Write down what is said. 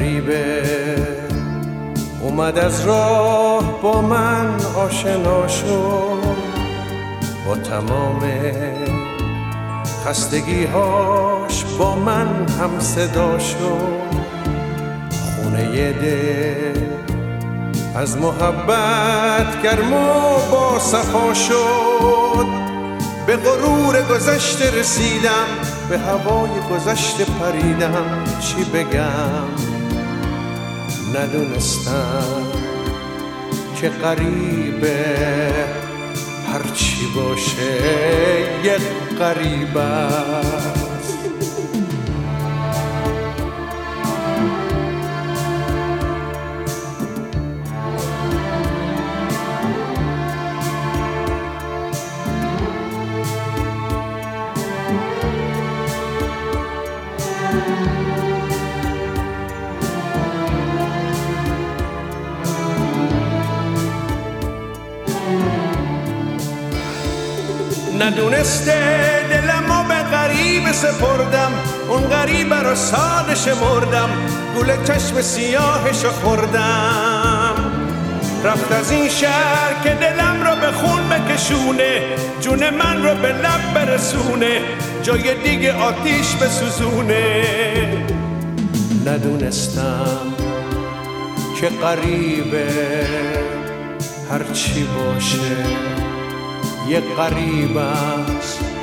غریبه اومد از راه با من آشنا شد، با تمام خستگی‌هاش با من هم صدا شد. خونه دل از محبت گرم و با صفا شد. به غرور گذشته رسیدم، به هوای گذشته پریدم. چی بگم ندونستم که غریبه هرچی باشه یک غریب است. ندونسته دلمو به غریب سپردم، اون غریبه رو ساده شمردم، گول چشم سیاهشو خوردم. رفت از این شهر که دلم رو به خون بکشونه، جون من رو به لب برسونه، جای دیگه آتیش بسوزونه. ندونستم که غریبه هرچی باشه یک غریب است.